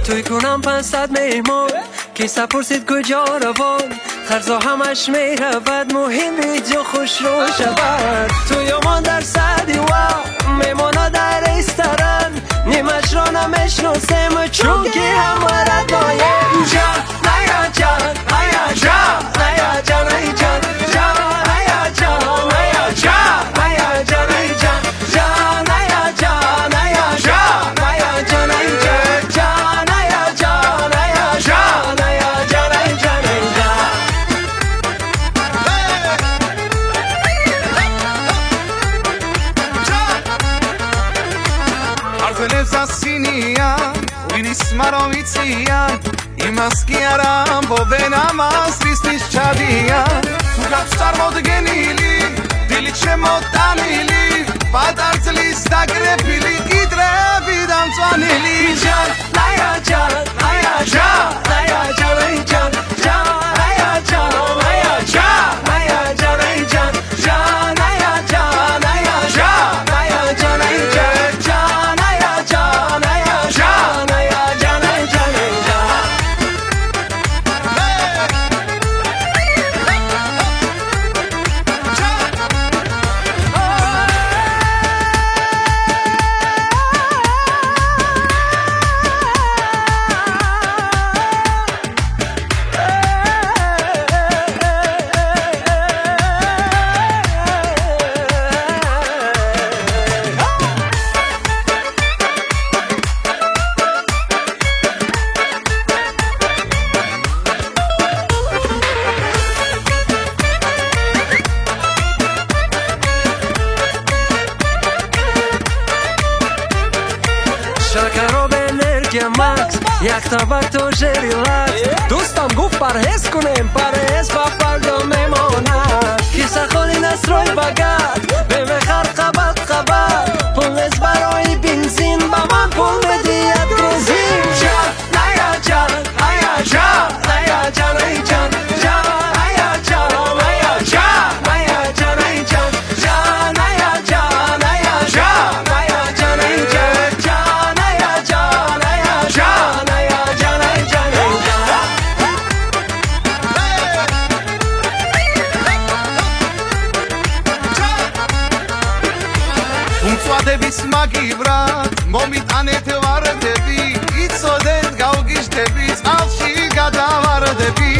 توی کنم 500 میمون کیسه پرسید کجا روان خرزا همش میرود مهم جا خوش رو شود توی امان در صدی و میمانا در ایسترن نیمش را نمیشناسیم چون که همه دایم جان نیا جان نیا جان نیا جان ای جان جان نیا جان نیا جان نیا جان ای جان جان نیا جان نیا جان نیا جان ای جان جان نیا جان نیا جان نیا جان ای جان ای جان حرف زسینیان وینیس مرا میتیان ایماس گیارم با بینم از ریستیش چادیان تو گفشتر مودگه نیلی دیلی چه مدنیلی بعد ارزلی استگره پیلی ایدره بیدم تو نیلی جان نیا جان نیا جان نیا جان ای جان جان نیا جان نیا جان نیا جان ای جان جان نیا جان نیا جان نیا جان ای جان جان نیا جان نیا جان نیا جان ای جان ای جان شکر به انرژی مکس یک طبق تو ریلکس دوستم گفت پرهیز کنیم پرهیز و فردا میماند کیسه خالی نسروی بگرد به بخر قبل پولنز برای بنزین با من پول بدید روزین جان نیا جان نیا جان نیا جان ای جان جان نیا جان نیا جان نیا جان ای جان جان نیا جان نیا جان نیا جان ای جان جان نیا جان نیا جان نیا جان ای جان ای جان უმწვადების მაგივრად მომიტანეთ ვარდები იცოდეთ გავგიშდები წყალში გადავარდები